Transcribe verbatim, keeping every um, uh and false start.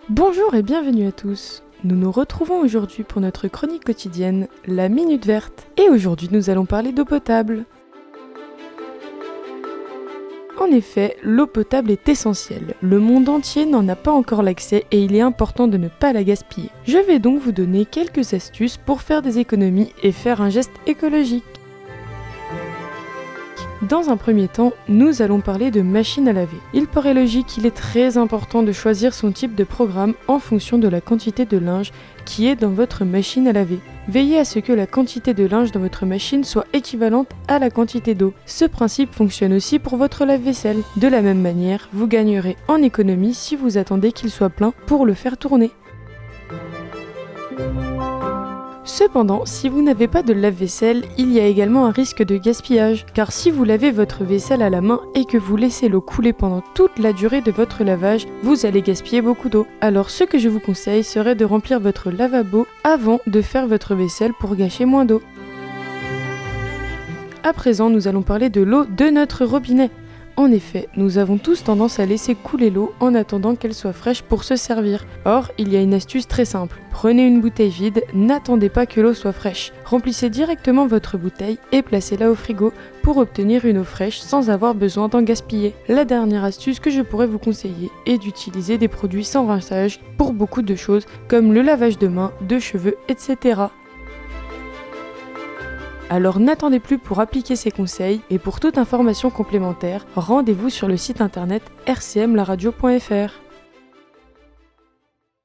Bonjour et bienvenue à tous. Nous nous retrouvons aujourd'hui pour notre chronique quotidienne, la Minute Verte. Et aujourd'hui nous allons parler d'eau potable. En effet, l'eau potable est essentielle. Le monde entier n'en a pas encore l'accès et il est important de ne pas la gaspiller. Je vais donc vous donner quelques astuces pour faire des économies et faire un geste écologique. Dans un premier temps, nous allons parler de machine à laver. Il paraît logique qu'il est très important de choisir son type de programme en fonction de la quantité de linge qui est dans votre machine à laver. Veillez à ce que la quantité de linge dans votre machine soit équivalente à la quantité d'eau. Ce principe fonctionne aussi pour votre lave-vaisselle. De la même manière, vous gagnerez en économie si vous attendez qu'il soit plein pour le faire tourner. Cependant, si vous n'avez pas de lave-vaisselle, il y a également un risque de gaspillage, car si vous lavez votre vaisselle à la main et que vous laissez l'eau couler pendant toute la durée de votre lavage, vous allez gaspiller beaucoup d'eau. Alors ce que je vous conseille serait de remplir votre lavabo avant de faire votre vaisselle pour gâcher moins d'eau. À présent, nous allons parler de l'eau de notre robinet. En effet, nous avons tous tendance à laisser couler l'eau en attendant qu'elle soit fraîche pour se servir. Or, il y a une astuce très simple. Prenez une bouteille vide, n'attendez pas que l'eau soit fraîche. Remplissez directement votre bouteille et placez-la au frigo pour obtenir une eau fraîche sans avoir besoin d'en gaspiller. La dernière astuce que je pourrais vous conseiller est d'utiliser des produits sans rinçage pour beaucoup de choses comme le lavage de mains, de cheveux, et cetera. Alors n'attendez plus pour appliquer ces conseils et pour toute information complémentaire, rendez-vous sur le site internet r c m la radio point f r.